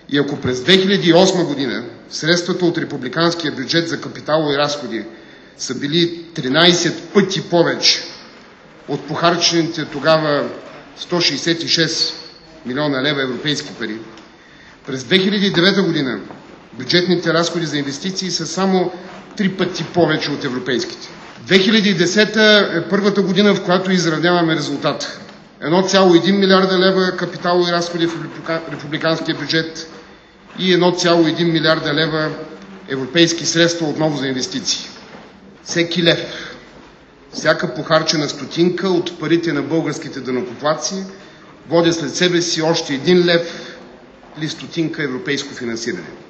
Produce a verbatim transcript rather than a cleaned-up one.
И ако през две хиляди и осма година средствата от републиканския бюджет за капиталови разходи са били тринадесет пъти повече от похарчените тогава сто шейсет и шест милиона лева европейски пари, през две хиляди и девета година бюджетните разходи за инвестиции са само три пъти повече от европейските. две хиляди и десета е първата година, в която изравняваме резултата. едно цяло и един милиарда лева капиталови разходи в републиканския бюджет и едно цяло и един милиарда лева европейски средства отново за инвестиции. Всеки лев, всяка похарчена стотинка от парите на българските данъкоплатци води след себе си още един лев или стотинка европейско финансиране.